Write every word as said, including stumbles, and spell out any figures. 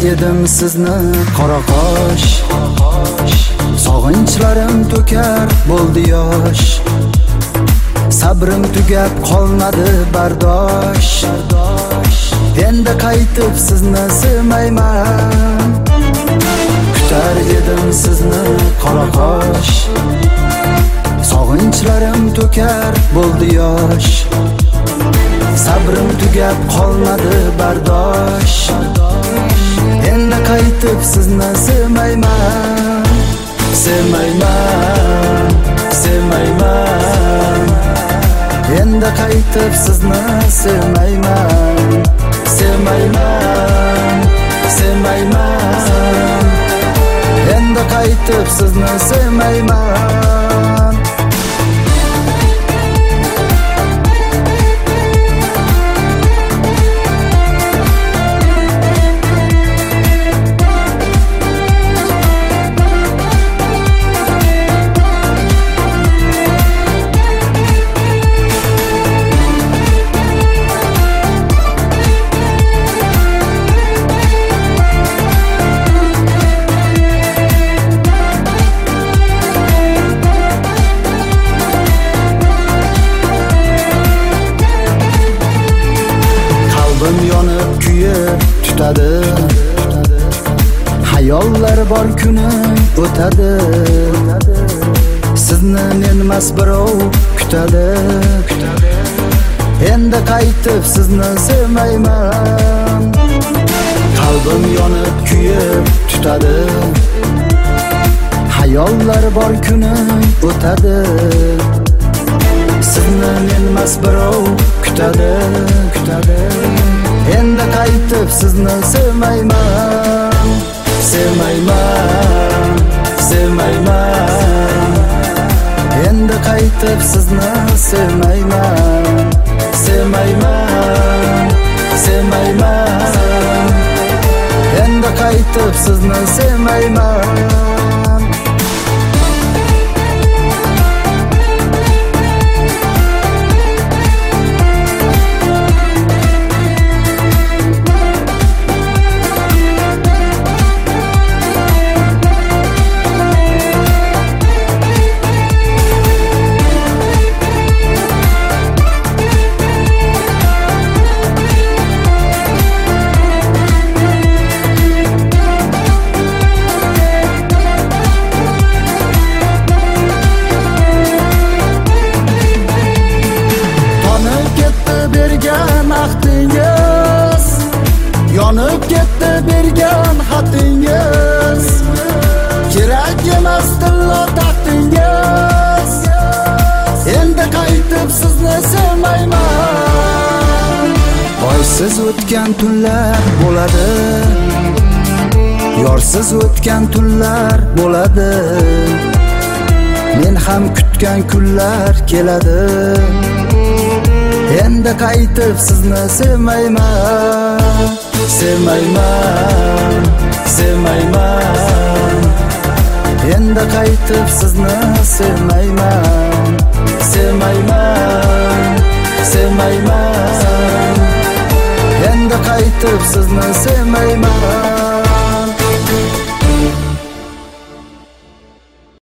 edim sizni qora qosh, sog'inchlarim to'kar bo'ldi yosh. Sabrim tugab qolmadi bardosh, endi qaytib sizni sevmayman. Kutar edim sizni qora qosh, sog'inchlarim to'kar bo'ldi yosh. Sabrim tugab qolmadi bardosh, endi qaytib sizni sevmayman. Sevmayman, sevmayman, endi qaytib sizni sevmayman. Sevmayman, sevmayman, endi qaytib sizni sevmayman. Yonib kuyib tutadi, hayollar bor kuni o'tadi. Sizni menmas birov kutadi, endi qaytib sizni sevmayman. Qalbim yonib kuyib tutadi, hayollar bor kuni o'tadi. Sizni menmas birov kutadi, kutadi, endi qaytib sizni sevmayman. Sevmayman, sevmayman, endi qaytib sizni sevmayman. Sevmayman, sevmayman, endi qaytib sizni sevmayman. Yonib ketdi bergan xatingiz, kerak emas tillo taxtingiz, endi qaytib sizni sevmayman. Oysiz o'tgan tunlar bo'ladi, yorsiz o'tgan tunlar bo'ladi. Men ham kutgan kunlar keladi, endi qaytib sizni sevmayman. Sevmayman, sevmayman, endi qaytib sizni sevmayman. Sevmayman, sevmayman, endi qaytib sizni sevmayman.